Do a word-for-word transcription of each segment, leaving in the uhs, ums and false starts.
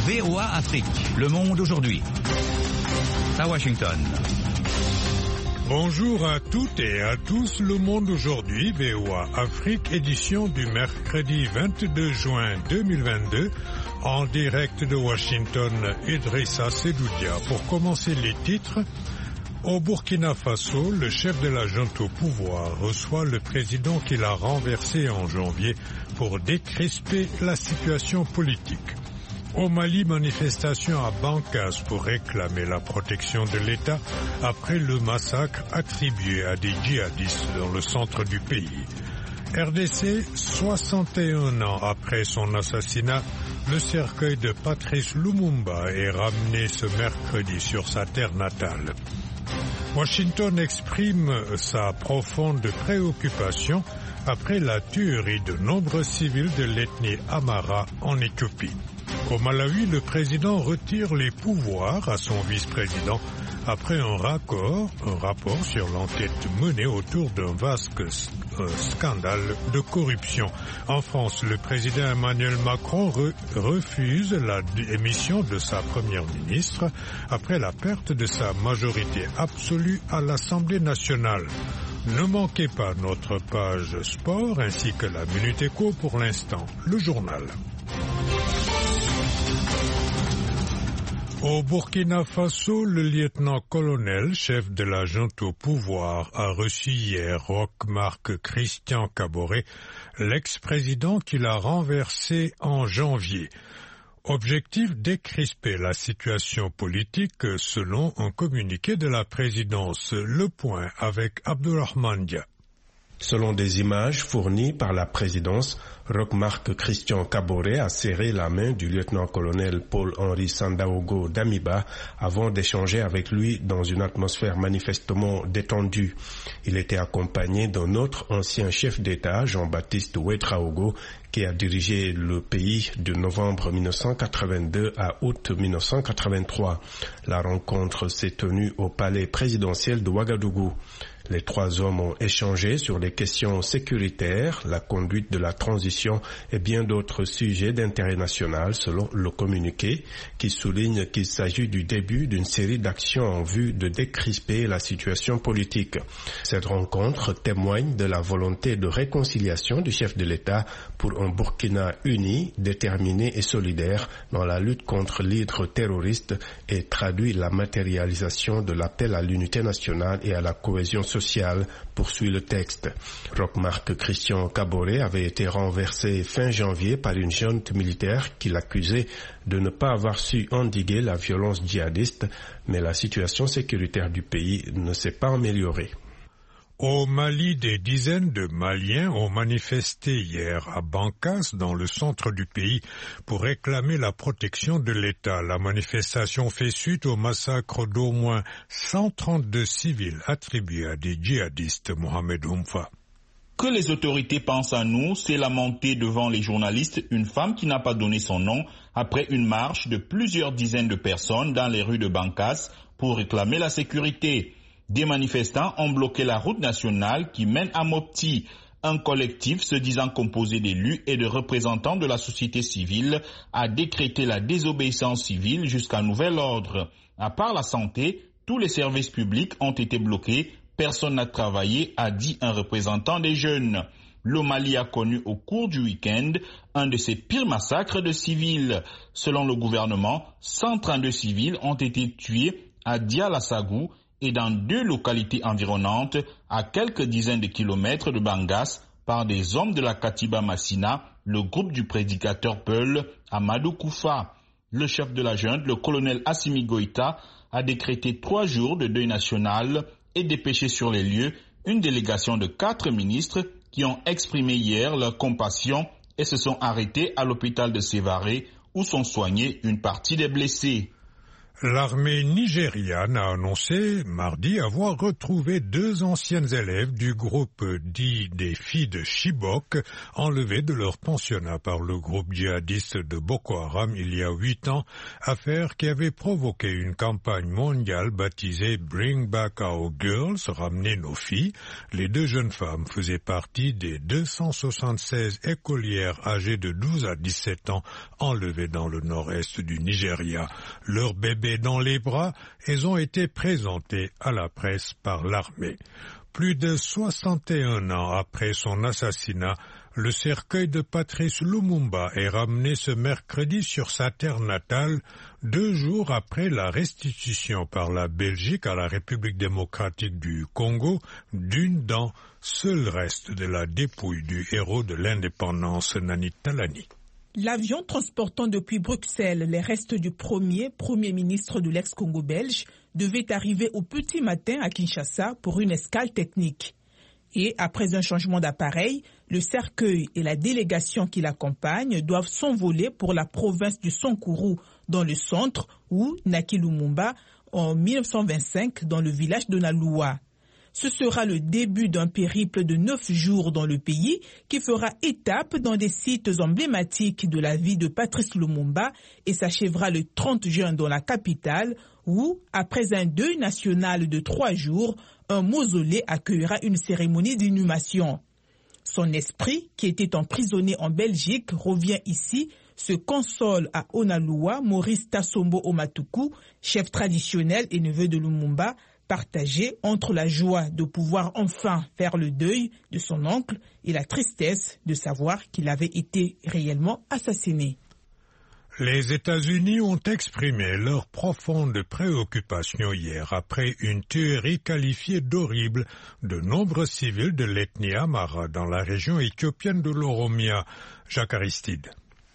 V O A Afrique, le monde aujourd'hui. À Washington. Bonjour à toutes et à tous, le monde aujourd'hui, V O A Afrique, édition du mercredi vingt-deux juin deux mille vingt-deux, en direct de Washington, Idrissa Sedoudia. Pour commencer les titres, au Burkina Faso, le chef de la junte au pouvoir reçoit le président qu'il a renversé en janvier pour décrisper la situation politique. Au Mali, manifestation à Bankas pour réclamer la protection de l'État après le massacre attribué à des djihadistes dans le centre du pays. R D C, soixante et un ans après son assassinat, le cercueil de Patrice Lumumba est ramené ce mercredi sur sa terre natale. Washington exprime sa profonde préoccupation après la tuerie de nombreux civils de l'ethnie Amhara en Éthiopie. Au Malawi, le président retire les pouvoirs à son vice-président après un rapport, un rapport sur l'enquête menée autour d'un vaste euh, scandale de corruption. En France, le président Emmanuel Macron re, refuse la démission de sa première ministre après la perte de sa majorité absolue à l'Assemblée nationale. Ne manquez pas notre page sport ainsi que la Minute Éco pour l'instant, le journal. Au Burkina Faso, le lieutenant-colonel, chef de la junte au pouvoir, a reçu hier Roch-Marc Christian Kaboré, l'ex-président qu'il a renversé en janvier. Objectif, décrisper la situation politique selon un communiqué de la présidence. Le point avec Abdourahmane Dia. Selon des images fournies par la présidence, Roch-Marc Christian Kaboré a serré la main du lieutenant-colonel Paul-Henri Sandaogo Damiba avant d'échanger avec lui dans une atmosphère manifestement détendue. Il était accompagné d'un autre ancien chef d'État, Jean-Baptiste Ouédraogo, qui a dirigé le pays de novembre mille neuf cent quatre-vingt-deux à août mille neuf cent quatre-vingt-trois. La rencontre s'est tenue au palais présidentiel de Ouagadougou. Les trois hommes ont échangé sur les questions sécuritaires, la conduite de la transition et bien d'autres sujets d'intérêt national selon le communiqué qui souligne qu'il s'agit du début d'une série d'actions en vue de décrisper la situation politique. Cette rencontre témoigne de la volonté de réconciliation du chef de l'État pour un Burkina uni, déterminé et solidaire dans la lutte contre l'hydre terroriste et traduit la matérialisation de l'appel à l'unité nationale et à la cohésion sociale, poursuit le texte. Roch-Marc Christian Kaboré avait été renversé fin janvier par une junte militaire qui l'accusait de ne pas avoir su endiguer la violence djihadiste, mais la situation sécuritaire du pays ne s'est pas améliorée. Au Mali, des dizaines de Maliens ont manifesté hier à Bankas, dans le centre du pays, pour réclamer la protection de l'État. La manifestation fait suite au massacre d'au moins cent trente-deux civils attribués à des djihadistes. Mohamed Oumfa. Que les autorités pensent à nous, c'est lamenté devant les journalistes une femme qui n'a pas donné son nom après une marche de plusieurs dizaines de personnes dans les rues de Bankas pour réclamer la sécurité. Des manifestants ont bloqué la route nationale qui mène à Mopti. Un collectif se disant composé d'élus et de représentants de la société civile a décrété la désobéissance civile jusqu'à nouvel ordre. À part la santé, tous les services publics ont été bloqués. Personne n'a travaillé, a dit un représentant des jeunes. Le Mali a connu au cours du week-end un de ses pires massacres de civils. Selon le gouvernement, cent trente-deux civils ont été tués à Dialassagou et dans deux localités environnantes, à quelques dizaines de kilomètres de Bangas, par des hommes de la Katiba Massina, le groupe du prédicateur Peul, Amadou Koufa. Le chef de la junte, le colonel Assimi Goïta, a décrété trois jours de deuil national et dépêché sur les lieux une délégation de quatre ministres qui ont exprimé hier leur compassion et se sont arrêtés à l'hôpital de Sévaré où sont soignés une partie des blessés. L'armée nigériane a annoncé mardi avoir retrouvé deux anciennes élèves du groupe dit des filles de Chibok, enlevées de leur pensionnat par le groupe djihadiste de Boko Haram il y a huit ans, affaire qui avait provoqué une campagne mondiale baptisée Bring Back Our Girls, ramener nos filles. Les deux jeunes femmes faisaient partie des deux cent soixante-seize écolières âgées de douze à dix-sept ans enlevées dans le nord-est du Nigeria. Leur bébé dans les bras, elles ont été présentées à la presse par l'armée. Plus de soixante et un ans après son assassinat, le cercueil de Patrice Lumumba est ramené ce mercredi sur sa terre natale, deux jours après la restitution par la Belgique à la République démocratique du Congo d'une dent, seul reste de la dépouille du héros de l'indépendance Nani Talani. L'avion transportant depuis Bruxelles les restes du premier Premier ministre de l'ex-Congo belge devait arriver au petit matin à Kinshasa pour une escale technique. Et après un changement d'appareil, le cercueil et la délégation qui l'accompagne doivent s'envoler pour la province du Sankuru dans le centre où Naki Lumumba en mille neuf cent vingt-cinq dans le village de Naloua. Ce sera le début d'un périple de neuf jours dans le pays qui fera étape dans des sites emblématiques de la vie de Patrice Lumumba et s'achèvera le trente juin dans la capitale où, après un deuil national de trois jours, un mausolée accueillera une cérémonie d'inhumation. Son esprit, qui était emprisonné en Belgique, revient ici, se console à Onaloua, Maurice Tassombo Omatuku, chef traditionnel et neveu de Lumumba, partagé entre la joie de pouvoir enfin faire le deuil de son oncle et la tristesse de savoir qu'il avait été réellement assassiné. Les États-Unis ont exprimé leur profonde préoccupation hier après une tuerie qualifiée d'horrible de nombreux civils de l'ethnie Amhara dans la région éthiopienne de l'Oromia. Jacques Aristide.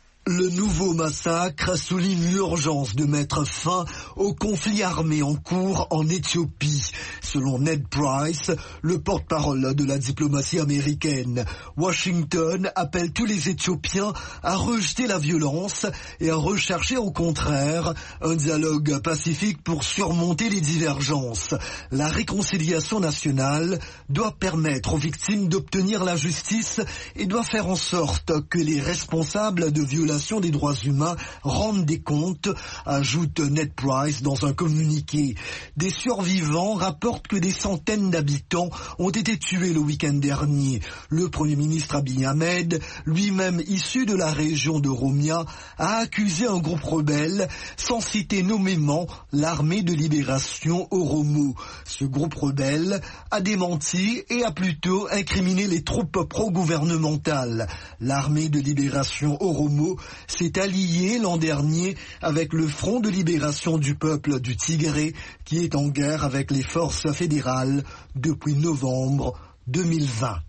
Le nouveau massacre souligne l'urgence de mettre fin au conflit armé en cours en Éthiopie. Selon Ned Price, le porte-parole de la diplomatie américaine, Washington appelle tous les Éthiopiens à rejeter la violence et à rechercher au contraire un dialogue pacifique pour surmonter les divergences. La réconciliation nationale doit permettre aux victimes d'obtenir la justice et doit faire en sorte que les responsables de violations des droits humains rendent des comptes, ajoute Ned Price dans un communiqué. Des survivants rapportent que des centaines d'habitants ont été tués le week-end dernier. Le Premier ministre Abiy Ahmed, lui-même issu de la région de Oromia, a accusé un groupe rebelle, sans citer nommément l'armée de libération Oromo. Ce groupe rebelle a démenti et a plutôt incriminé les troupes pro-gouvernementales. L'armée de libération Oromo s'est allié l'an dernier avec le Front de libération du peuple du Tigré qui est en guerre avec les forces fédérales depuis novembre deux mille vingt.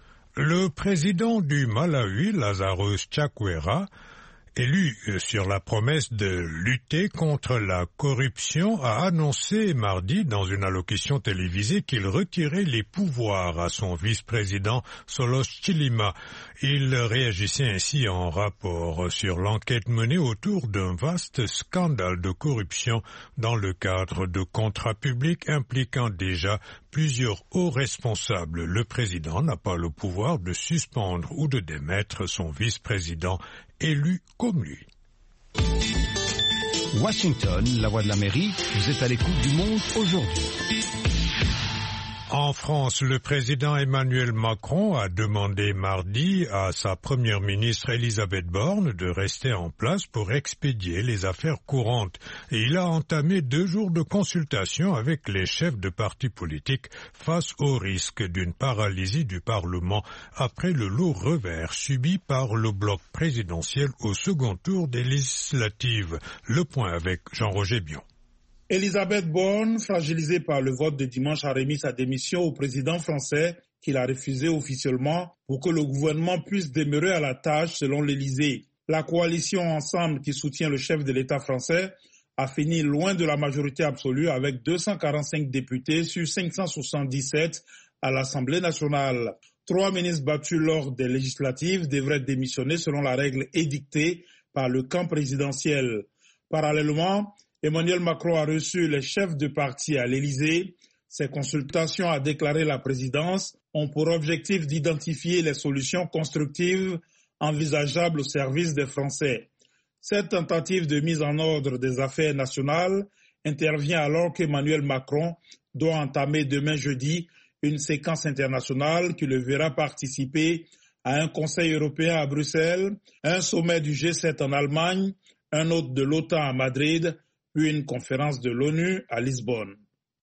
Le président du Malawi, Lazarus Chakwera, élu sur la promesse de lutter contre la corruption, a annoncé mardi dans une allocution télévisée qu'il retirait les pouvoirs à son vice-président Solos Chilima. Il réagissait ainsi en rapport sur l'enquête menée autour d'un vaste scandale de corruption dans le cadre de contrats publics impliquant déjà plusieurs hauts responsables. Le président n'a pas le pouvoir de suspendre ou de démettre son vice-président élu comme lui. Washington, la voix de l'Amérique, vous êtes à l'écoute du monde aujourd'hui. En France, le président Emmanuel Macron a demandé mardi à sa première ministre Elisabeth Borne de rester en place pour expédier les affaires courantes. Et il a entamé deux jours de consultation avec les chefs de partis politiques face au risque d'une paralysie du Parlement après le lourd revers subi par le bloc présidentiel au second tour des législatives. Le point avec Jean-Roger Bion. Elisabeth Borne, fragilisée par le vote de dimanche, a remis sa démission au président français qu'il a refusé officiellement pour que le gouvernement puisse demeurer à la tâche selon l'Élysée. La coalition Ensemble qui soutient le chef de l'État français a fini loin de la majorité absolue avec deux cent quarante-cinq députés sur cinq cent soixante-dix-sept à l'Assemblée nationale. Trois ministres battus lors des législatives devraient démissionner selon la règle édictée par le camp présidentiel. Parallèlement, Emmanuel Macron a reçu les chefs de parti à l'Élysée. Ces consultations, a déclaré la présidence, ont pour objectif d'identifier les solutions constructives envisageables au service des Français. Cette tentative de mise en ordre des affaires nationales intervient alors qu'Emmanuel Macron doit entamer demain jeudi une séquence internationale qui le verra participer à un Conseil européen à Bruxelles, un sommet du G sept en Allemagne, un autre de l'OTAN à Madrid, puis une conférence de l'ONU à Lisbonne.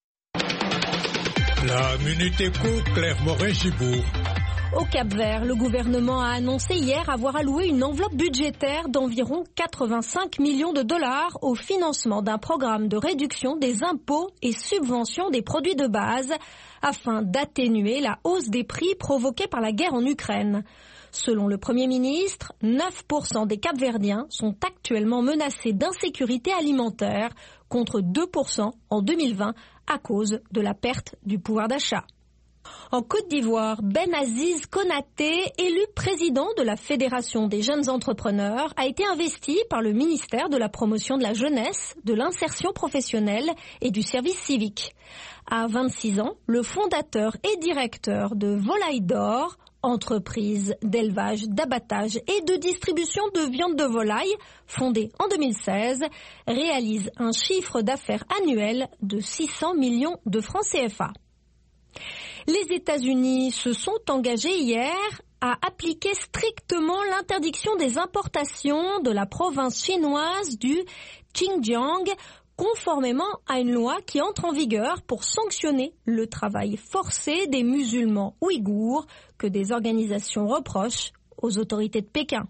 La Minute Éco, Claire Morin-Gibourg. Au Cap-Vert, le gouvernement a annoncé hier avoir alloué une enveloppe budgétaire d'environ quatre-vingt-cinq millions de dollars au financement d'un programme de réduction des impôts et subventions des produits de base afin d'atténuer la hausse des prix provoquée par la guerre en Ukraine. Selon le Premier ministre, neuf pour cent des Cap-Verdiens sont actuellement menacés d'insécurité alimentaire contre deux pour cent en deux mille vingt à cause de la perte du pouvoir d'achat. En Côte d'Ivoire, Benaziz Konaté, élu président de la Fédération des jeunes entrepreneurs, a été investi par le ministère de la Promotion de la Jeunesse, de l'Insertion professionnelle et du Service civique. À vingt-six ans, le fondateur et directeur de Volaille d'Or, entreprise d'élevage, d'abattage et de distribution de viande de volaille, fondée en deux mille seize, réalise un chiffre d'affaires annuel de six cents millions de francs C F A. Les États-Unis se sont engagés hier à appliquer strictement l'interdiction des importations de la province chinoise du Xinjiang, conformément à une loi qui entre en vigueur pour sanctionner le travail forcé des musulmans ouïghours que des organisations reprochent aux autorités de Pékin.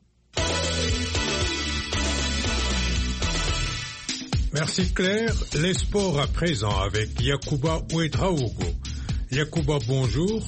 Merci Claire. Les sports à présent avec Yacouba Ouedraogo. Yacouba, bonjour.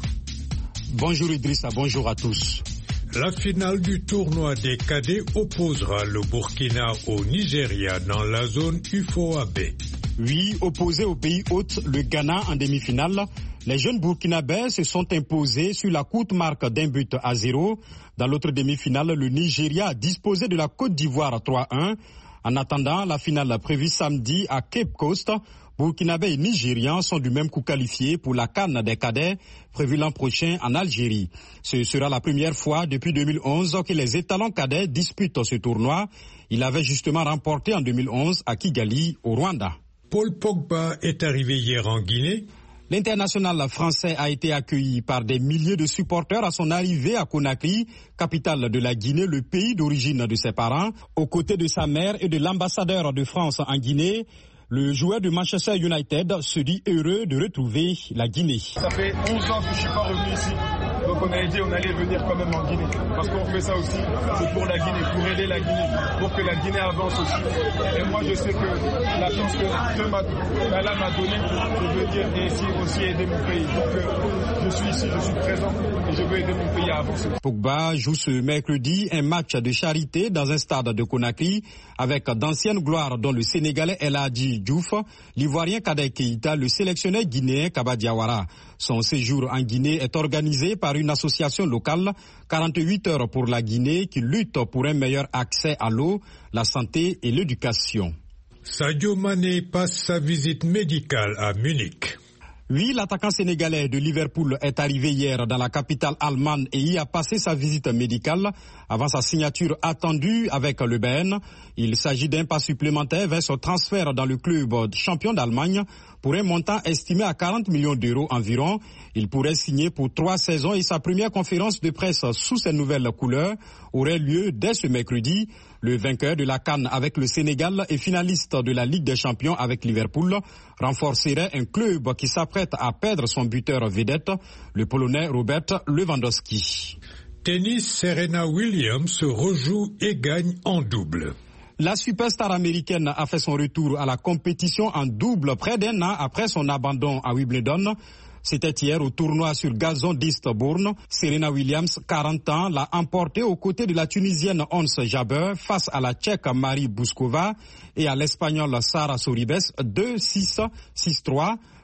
Bonjour Idrissa, bonjour à tous. La finale du tournoi des cadets opposera le Burkina au Nigeria dans la zone U F O A B. Oui, opposé au pays hôte, le Ghana en demi-finale, les jeunes burkinabés se sont imposés sur la courte marque d'un but à zéro. Dans l'autre demi-finale, le Nigeria a disposé de la Côte d'Ivoire trois un. En attendant la finale prévue samedi à Cape Coast, Burkinabés et Nigérians sont du même coup qualifiés pour la CAN des cadets prévue l'an prochain en Algérie. Ce sera la première fois depuis deux mille onze que les étalons cadets disputent ce tournoi. Il avait justement remporté en deux mille onze à Kigali, au Rwanda. Paul Pogba est arrivé hier en Guinée. L'international français a été accueilli par des milliers de supporters à son arrivée à Conakry, capitale de la Guinée, le pays d'origine de ses parents. Aux côtés de sa mère et de l'ambassadeur de France en Guinée, le joueur de Manchester United se dit heureux de retrouver la Guinée. Ça fait onze ans que je ne suis pas revenu ici. Donc on a dit on allait venir quand même en Guinée. Parce qu'on fait ça aussi, c'est pour la Guinée, pour aider la Guinée, pour que la Guinée avance aussi. Et moi je sais que la chance que Dieu m'a, Allah m'a donnée, je veux dire, et ici aussi aider mon pays. Donc euh, je suis ici, je suis présent et je veux aider mon pays à avancer. Pogba joue ce mercredi un match de charité dans un stade de Conakry avec d'anciennes gloires dont le Sénégalais El Hadji Diouf, l'Ivoirien Kadek Keïta, le sélectionneur guinéen Kaba Diawara. Son séjour en Guinée est organisé par une association locale, quarante-huit heures pour la Guinée, qui lutte pour un meilleur accès à l'eau, la santé et l'éducation. Sadio Mané passe sa visite médicale à Munich. Oui, l'attaquant sénégalais de Liverpool est arrivé hier dans la capitale allemande et y a passé sa visite médicale avant sa signature attendue avec le Bayern. Il s'agit d'un pas supplémentaire vers son transfert dans le club champion d'Allemagne pour un montant estimé à quarante millions d'euros environ. Il pourrait signer pour trois saisons et sa première conférence de presse sous ses nouvelles couleurs aurait lieu dès ce mercredi. Le vainqueur de la CAN avec le Sénégal et finaliste de la Ligue des Champions avec Liverpool renforcerait un club qui s'apprête à perdre son buteur vedette, le Polonais Robert Lewandowski. Tennis, Serena Williams se rejoue et gagne en double. La superstar américaine a fait son retour à la compétition en double près d'un an après son abandon à Wimbledon. C'était hier au tournoi sur gazon d'Eastbourne. Serena Williams, quarante ans, l'a emporté aux côtés de la Tunisienne Ons Jabeur face à la Tchèque Marie Bouskova et à l'Espagnole Sara Sorribes deux six, six trois.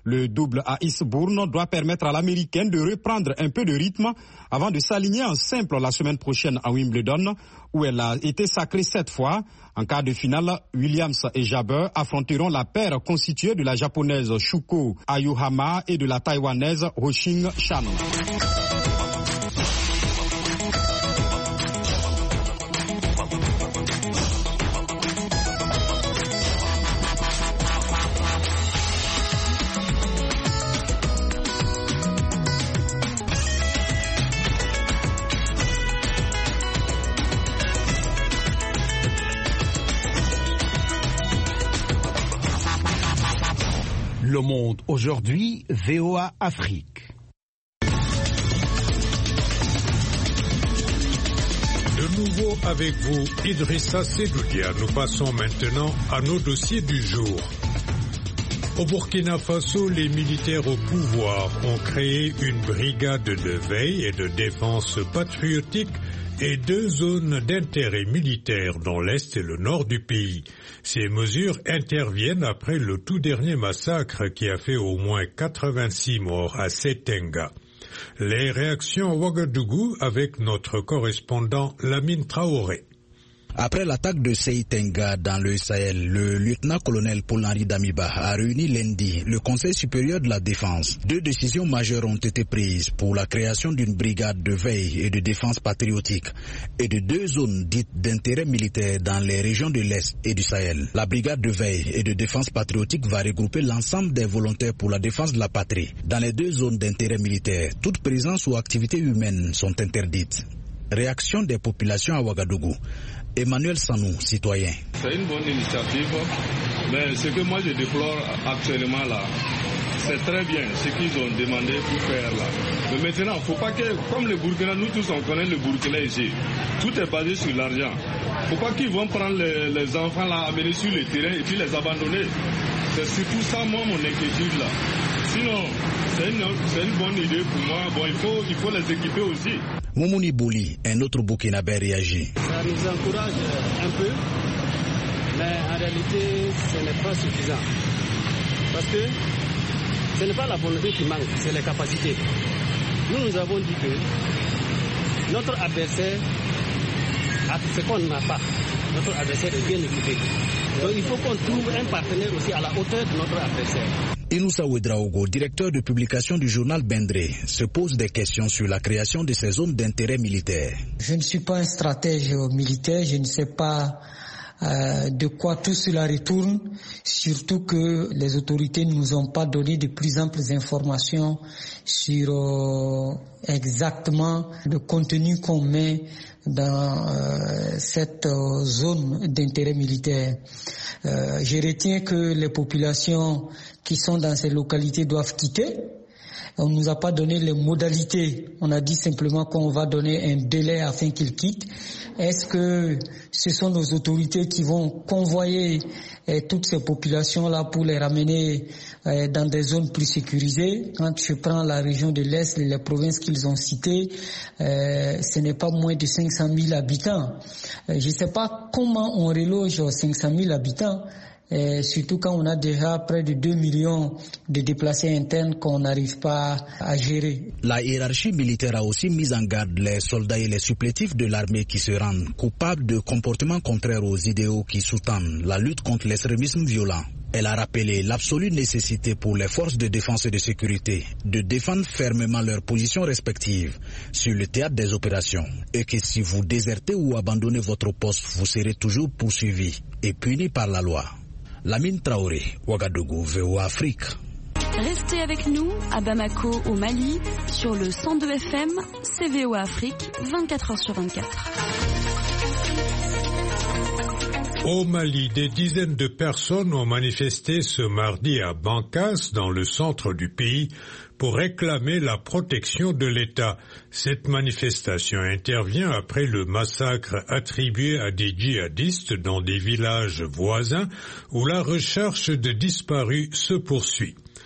Le double à Eastbourne doit permettre à l'Américaine de reprendre un peu de rythme avant de s'aligner en simple la semaine prochaine à Wimbledon, où elle a été sacrée sept fois. En quart de finale, Williams et Jabber affronteront la paire constituée de la japonaise Shuko Aoyama et de la taïwanaise Ho-Ching Chan. Le Monde aujourd'hui, V O A Afrique. De nouveau avec vous, Idrissa Sedoudia. Nous passons maintenant à nos dossiers du jour. Au Burkina Faso, les militaires au pouvoir ont créé une brigade de veille et de défense patriotique et deux zones d'intérêt militaire dans l'est et le nord du pays. Ces mesures interviennent après le tout dernier massacre qui a fait au moins quatre-vingt-six morts à Setenga. Les réactions à Ouagadougou avec notre correspondant Lamine Traoré. Après l'attaque de Seitenga dans le Sahel, le lieutenant-colonel Paul-Henri Damiba a réuni lundi le Conseil supérieur de la défense. Deux décisions majeures ont été prises pour la création d'une brigade de veille et de défense patriotique et de deux zones dites d'intérêt militaire dans les régions de l'Est et du Sahel. La brigade de veille et de défense patriotique va regrouper l'ensemble des volontaires pour la défense de la patrie. Dans les deux zones d'intérêt militaire, toute présence ou activité humaine sont interdites. Réaction des populations à Ouagadougou. Emmanuel Sanou, citoyen. C'est une bonne initiative, mais ce que moi je déplore actuellement là, c'est très bien ce qu'ils ont demandé pour faire là. Mais maintenant, il ne faut pas que, comme le Burkina, nous tous on connaît le Burkina ici, tout est basé sur l'argent. Il ne faut pas qu'ils vont prendre les, les enfants là, amener sur le terrain et puis les abandonner. C'est surtout ça, moi, mon inquiétude là. Sinon, c'est une, c'est une bonne idée pour moi. Bon, il faut, il faut les équiper aussi. Moumouni Bouli, un autre Burkinabé, réagit. Ça nous encourage un peu, mais en réalité, ce n'est pas suffisant. Parce que ce n'est pas la volonté qui manque, c'est les capacités. Nous, nous avons dit que notre adversaire a ce qu'on n'a pas. Notre adversaire est bien équipé. Donc il faut qu'on trouve un partenaire aussi à la hauteur de notre adversaire. Inoussa Ouedraogo, directeur de publication du journal Bendré, se pose des questions sur la création de ces zones d'intérêt militaire. Je ne suis pas un stratège militaire, je ne sais pas euh, de quoi tout cela retourne, surtout que les autorités ne nous ont pas donné de plus amples informations sur euh, exactement le contenu qu'on met dans euh, cette euh, zone d'intérêt militaire. Euh, je retiens que les populations qui sont dans ces localités doivent quitter. On ne nous a pas donné les modalités. On a dit simplement qu'on va donner un délai afin qu'ils quittent. Est-ce que ce sont nos autorités qui vont convoyer eh, toutes ces populations-là pour les ramener eh, dans des zones plus sécurisées? Quand je prends la région de l'Est, les provinces qu'ils ont citées, eh, ce n'est pas moins de cinq cent mille habitants. Eh, je ne sais pas comment on reloge cinq cent mille habitants. Et surtout quand on a déjà près de deux millions de déplacés internes qu'on n'arrive pas à gérer. La hiérarchie militaire a aussi mis en garde les soldats et les supplétifs de l'armée qui se rendent coupables de comportements contraires aux idéaux qui sous-tendent la lutte contre l'extrémisme violent. Elle a rappelé l'absolue nécessité pour les forces de défense et de sécurité de défendre fermement leurs positions respectives sur le théâtre des opérations et que si vous désertez ou abandonnez votre poste, vous serez toujours poursuivi et puni par la loi. Lamine Traoré, Ouagadougou, V O A Afrique. Restez avec nous à Bamako, au Mali, sur le cent deux F M, C V O A Afrique, vingt-quatre heures sur vingt-quatre. Au Mali, des dizaines de personnes ont manifesté ce mardi à Bankas, dans le centre du pays, pour réclamer la protection de l'État. Cette manifestation intervient après le massacre attribué à des djihadistes dans des villages voisins où la recherche de disparus se poursuit.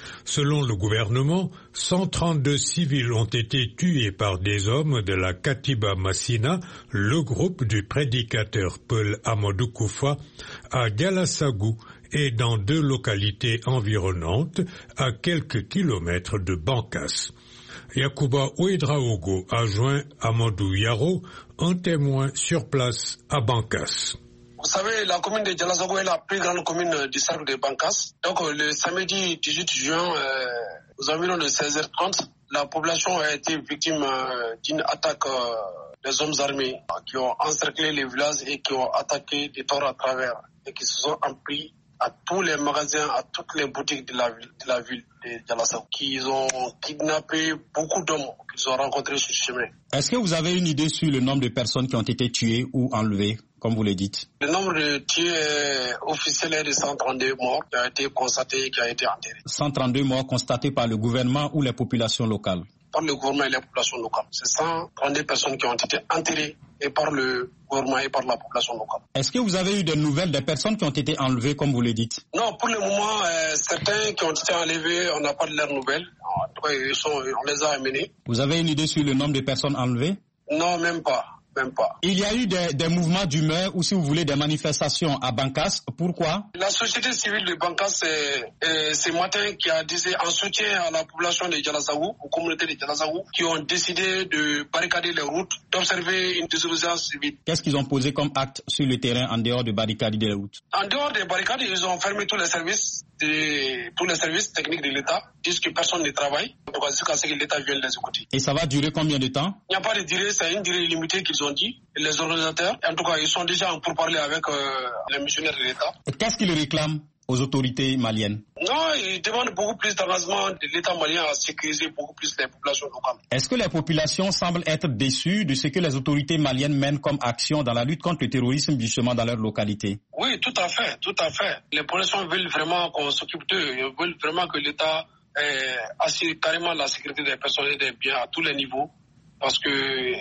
Selon le gouvernement, cent trente-deux civils ont été tués par des hommes de la Katiba Massina, le groupe du prédicateur Paul Amadou Koufa, à Dialassagou et dans deux localités environnantes, à quelques kilomètres de Bankas. Yacouba Ouedraogo a joint Amadou Yaro, un témoin sur place à Bankas. Vous savez, la commune de Dialassagou est la plus grande commune du cercle de Bankas. Donc le samedi dix-huit juin, euh, aux environs de seize heures trente, la population a été victime euh, d'une attaque euh, des hommes armés qui ont encerclé les villages et qui ont attaqué des torts à travers et qui se sont empris à tous les magasins, à toutes les boutiques de la ville de, la ville de Dialassagou, qui ont kidnappé beaucoup d'hommes qu'ils ont rencontrés sur le chemin. Est-ce que vous avez une idée sur le nombre de personnes qui ont été tuées ou enlevées, comme vous le dites? Le nombre de tués officiels est de cent trente-deux morts qui ont été constatés et qui ont été enterrés. cent trente-deux morts constatés par le gouvernement ou les populations locales? Par le gouvernement et les populations locales. C'est cent trente-deux personnes qui ont été enterrées et par le gouvernement et par la population locale. Est-ce que vous avez eu des nouvelles des personnes qui ont été enlevées, comme vous le dites? Non, pour le moment, euh, certains qui ont été enlevés, on n'a pas de leurs nouvelles. En tout cas, ils sont, on les a amenés. Vous avez une idée sur le nombre de personnes enlevées? Non, même pas. Même pas. Il y a eu des, des mouvements d'humeur ou, si vous voulez, des manifestations à Bankas. Pourquoi? La société civile de Bankas, c'est ce matin qui a dit en soutien à la population de Dialassagou, aux communautés de Dialassagou, qui ont décidé de barricader les routes, d'observer une désobéissance civile. Qu'est-ce qu'ils ont posé comme acte sur le terrain en dehors de barricader les routes? En dehors des barricades, ils ont fermé tous les services, de, tous les services techniques de l'État, disent que personne ne travaille, jusqu'à ce que l'État vienne les écouter. Et ça va durer combien de temps? Il n'y a pas de durée, c'est une durée limitée qu'ils ont dit, les organisateurs. En tout cas, ils sont déjà en pourparlers avec euh, les missionnaires de l'État. Qu'est-ce qu'ils réclament aux autorités maliennes? Non, ils demandent beaucoup plus d'engagement de l'État malien à sécuriser beaucoup plus les populations locales. Est-ce que les populations semblent être déçues de ce que les autorités maliennes mènent comme action dans la lutte contre le terrorisme justement dans leur localité? Oui, tout à fait, tout à fait. Les populations veulent vraiment qu'on s'occupe d'eux. Ils veulent vraiment que l'État eh, assure carrément la sécurité des personnes et des biens à tous les niveaux. Parce que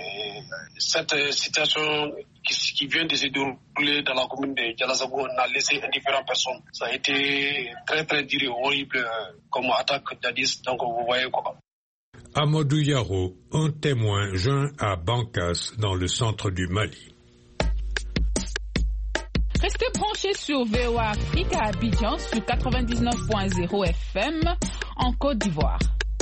cette situation qui, qui vient de se dérouler dans la commune de Dialassagou n'a laissé indifférentes personnes. Ça a été très très dur, horrible comme attaque jadis, donc vous voyez quoi. Amadou Yaro, un témoin joint à Bankas dans le centre du Mali. Restez branchés sur V O A Afrique à Abidjan sur quatre-vingt-dix-neuf point zéro F M en Côte d'Ivoire.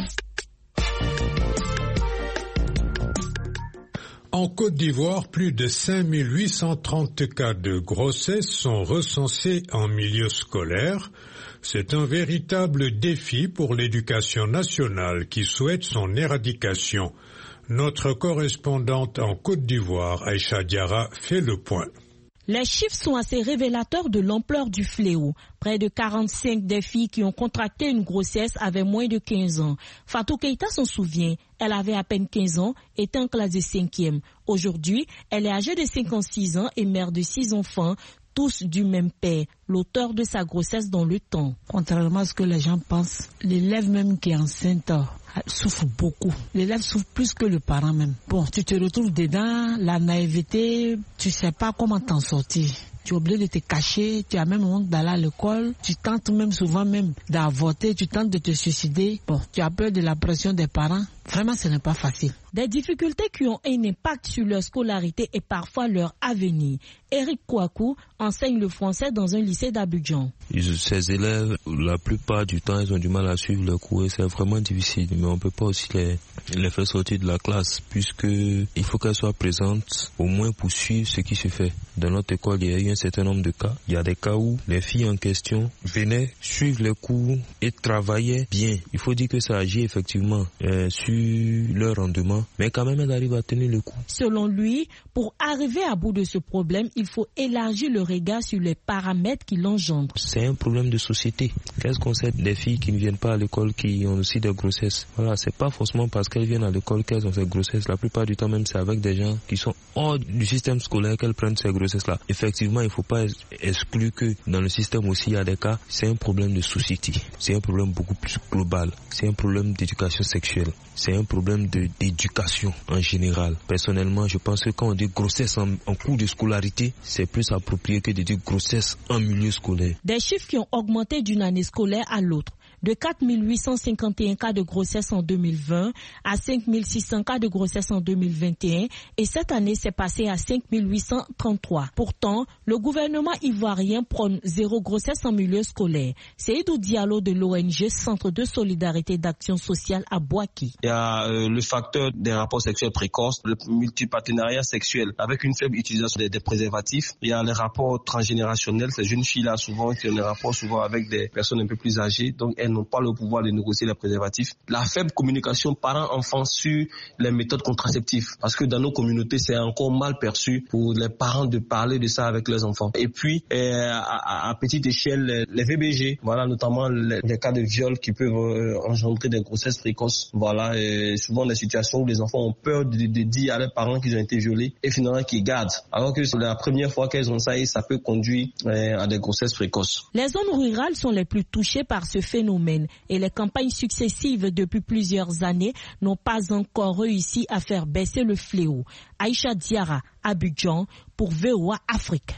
En Côte d'Ivoire, plus de cinq mille huit cent trente cas de grossesse sont recensés en milieu scolaire. C'est un véritable défi pour l'éducation nationale qui souhaite son éradication. Notre correspondante en Côte d'Ivoire, Aïcha Diarra, fait le point. Les chiffres sont assez révélateurs de l'ampleur du fléau. Près de quarante-cinq des filles qui ont contracté une grossesse avaient moins de quinze ans. Fatou Keïta s'en souvient. Elle avait à peine quinze ans, était en classe de cinquième. Aujourd'hui, elle est âgée de cinquante-six ans et mère de six enfants, tous du même père, l'auteur de sa grossesse dans le temps. Contrairement à ce que les gens pensent, l'élève même qui est enceinte souffre beaucoup. L'élève souffre plus que le parent même. Bon, tu te retrouves dedans, la naïveté, tu sais pas comment t'en sortir. Tu es obligé de te cacher, tu as même honte d'aller à l'école, tu tentes même souvent même d'avorter, tu tentes de te suicider. Bon, tu as peur de la pression des parents. Vraiment, ce n'est pas facile. Des difficultés qui ont un impact sur leur scolarité et parfois leur avenir. Eric Kouakou enseigne le français dans un lycée d'Abidjan. Ces élèves, la plupart du temps, ils ont du mal à suivre le cours et c'est vraiment difficile. Mais on ne peut pas aussi les, les faire sortir de la classe puisque il faut qu'elles soient présentes au moins pour suivre ce qui se fait. Dans notre école, il y a eu un certain nombre de cas. Il y a des cas où les filles en question venaient suivre les cours et travaillaient bien. Il faut dire que ça agit effectivement euh, sur leur rendement, mais quand même elles arrivent à tenir le coup. Selon lui, pour arriver à bout de ce problème, il faut élargir le regard sur les paramètres qui l'engendrent. C'est un problème de société. Qu'est-ce qu'on sait des filles qui ne viennent pas à l'école, qui ont aussi des grossesses? Voilà, c'est pas forcément parce qu'elles viennent à l'école qu'elles ont ces grossesses. La plupart du temps même, c'est avec des gens qui sont hors du système scolaire qu'elles prennent ces grossesses-là. Effectivement, il faut pas exclure que dans le système aussi, il y a des cas. C'est un problème de société. C'est un problème beaucoup plus global. C'est un problème d'éducation sexuelle. C'est un problème de, d'éducation en général. Personnellement, je pense que quand on dit grossesse en, en cours de scolarité, c'est plus approprié que de dire grossesse en milieu scolaire. Des chiffres qui ont augmenté d'une année scolaire à l'autre. de quatre mille huit cent cinquante et un cas de grossesse en deux mille vingt à cinq mille six cents cas de grossesse en deux mille vingt et un et cette année c'est passé à cinq mille huit cent trente-trois. Pourtant, le gouvernement ivoirien prône zéro grossesse en milieu scolaire. Seydou Diallo de l'O N G Centre de solidarité et d'action sociale à Bouaki. Il y a euh, le facteur des rapports sexuels précoces, le multipartenariat sexuel avec une faible utilisation des, des préservatifs. Il y a les rapports transgénérationnels. Ces jeunes filles-là, souvent, qui ont des rapports souvent avec des personnes un peu plus âgées, donc elles n'ont pas le pouvoir de négocier les préservatifs. La faible communication parents-enfants sur les méthodes contraceptives, parce que dans nos communautés, c'est encore mal perçu pour les parents de parler de ça avec leurs enfants. Et puis, euh, à, à petite échelle, les V B G, voilà, notamment les, les cas de viol qui peuvent euh, engendrer des grossesses précoces. Voilà, et souvent des situations où les enfants ont peur de, de, de dire à leurs parents qu'ils ont été violés et finalement qu'ils gardent. Alors que c'est la première fois qu'elles ont ça et ça peut conduire euh, à des grossesses précoces. Les zones rurales sont les plus touchées par ce phénomène et les campagnes successives depuis plusieurs années n'ont pas encore réussi à faire baisser le fléau. Aïcha Diarra, Abidjan, pour V O A Afrique.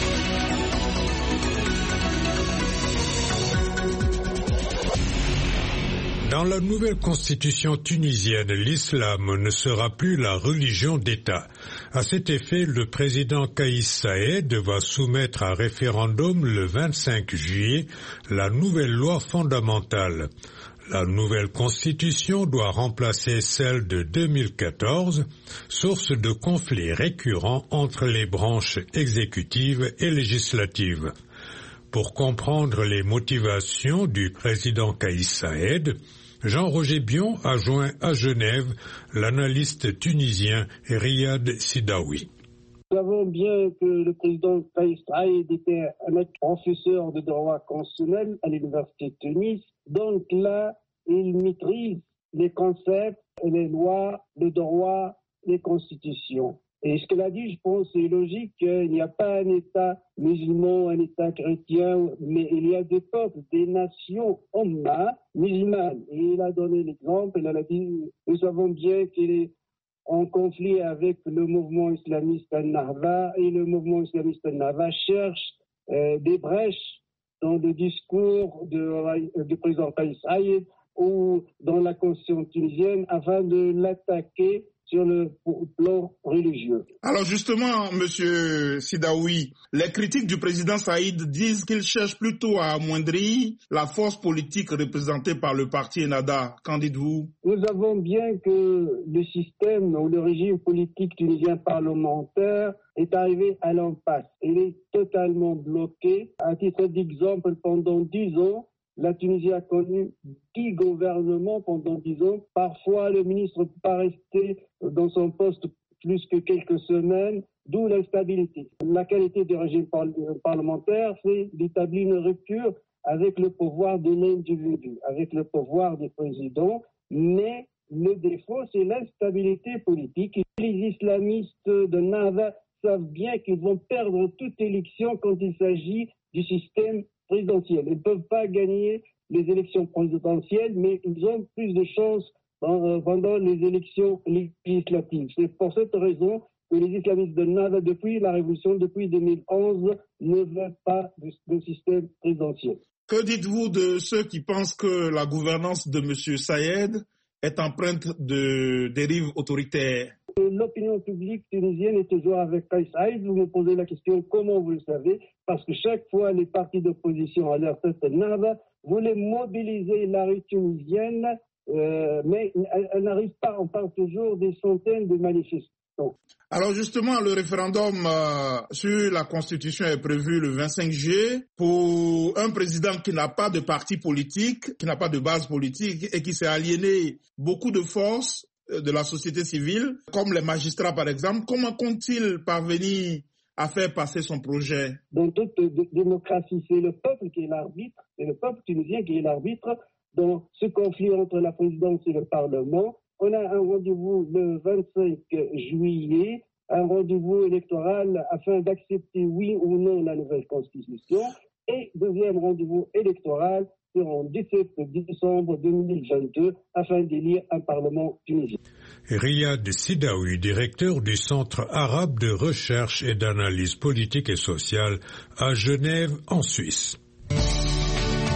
Dans la nouvelle constitution tunisienne, l'islam ne sera plus la religion d'État. À cet effet, le président Kais Saïed va soumettre à référendum le vingt-cinq juillet la nouvelle loi fondamentale. La nouvelle constitution doit remplacer celle de deux mille quatorze, source de conflits récurrents entre les branches exécutives et législatives. Pour comprendre les motivations du président Kais Saïed, Jean-Roger Bion a joint à Genève l'analyste tunisien Riyad Sidaoui. Nous savons bien que le président Kais Saïed était un professeur de droit constitutionnel à l'université de Tunis. Donc là, il maîtrise les concepts, les lois, le droit, les constitutions. Et ce qu'elle a dit, je pense, c'est logique. Il n'y a pas un État musulman, un État chrétien, mais il y a des peuples, des nations umma musulmanes. Et il a donné l'exemple, elle a dit, nous savons bien qu'il est en conflit avec le mouvement islamiste Al-Nahda, et le mouvement islamiste Al-Nahda cherche euh, des brèches dans le discours de, du président Kais Saïed ou dans la constitution tunisienne afin de l'attaquer sur le plan religieux. Alors justement, Monsieur Sidaoui, les critiques du président Saïed disent qu'il cherche plutôt à amoindrir la force politique représentée par le parti Ennahda. Qu'en dites-vous? Nous avons bien que le système ou le régime politique tunisien parlementaire est arrivé à l'impasse. Il est totalement bloqué. À titre d'exemple, pendant dix ans, la Tunisie a connu dix gouvernements pendant dix ans. Parfois, le ministre ne peut pas rester dans son poste plus que quelques semaines, d'où l'instabilité. La qualité du régime par- parlementaire, c'est d'établir une rupture avec le pouvoir de l'individu, avec le pouvoir du président, mais le défaut, c'est l'instabilité politique. Les islamistes de Nahda savent bien qu'ils vont perdre toute élection quand il s'agit du système présidentielle. Ils ne peuvent pas gagner les élections présidentielles, mais ils ont plus de chances pendant les élections législatives. C'est pour cette raison que les islamistes de Nahda, depuis la révolution, depuis deux mille onze, ne veulent pas de, de système présidentiel. Que dites-vous de ceux qui pensent que la gouvernance de M. Saïed est empreinte de dérives autoritaires? L'opinion publique tunisienne est toujours avec Kais Saïed. Vous me posez la question, comment vous le savez? Parce que chaque fois, les partis d'opposition à leur tête Nahda voulaient mobiliser la rue tunisienne, euh, mais elle, elle n'arrive pas. On parle toujours des centaines de manifestants. Alors justement, le référendum euh, sur la Constitution est prévu le vingt-cinq juillet pour un président qui n'a pas de parti politique, qui n'a pas de base politique et qui s'est aliéné beaucoup de forces de la société civile, comme les magistrats par exemple. Comment compte-t-il parvenir à faire passer son projet? Dans toute démocratie, c'est le peuple qui est l'arbitre, c'est le peuple tunisien qui est l'arbitre dans ce conflit entre la présidence et le Parlement. On a un rendez-vous le vingt-cinq juillet, un rendez-vous électoral afin d'accepter oui ou non la nouvelle constitution. Et deuxième rendez-vous électoral sera le dix-sept décembre deux mille vingt-deux afin d'élire un parlement tunisien. Riyad Sidaoui, directeur du Centre arabe de recherche et d'analyse politique et sociale à Genève, en Suisse.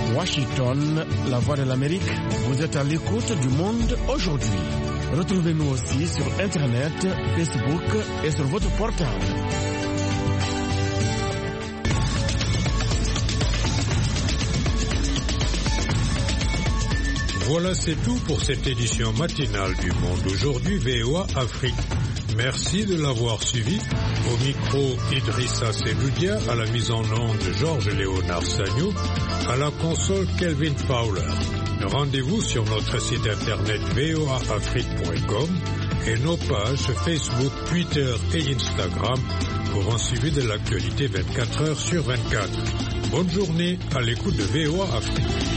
Washington, la voix de l'Amérique, vous êtes à l'écoute du monde aujourd'hui. Retrouvez-nous aussi sur Internet, Facebook et sur votre portable. Voilà, c'est tout pour cette édition matinale du Monde aujourd'hui V O A Afrique. Merci de l'avoir suivi. Au micro, Idrissa Seboudia, à la mise en onde Georges-Léonard Sagnou, à la console Kelvin Fowler. Rendez-vous sur notre site internet v o a afrique point com et nos pages Facebook, Twitter et Instagram pour un suivi de l'actualité vingt-quatre heures sur vingt-quatre. Bonne journée à l'écoute de V O A Afrique.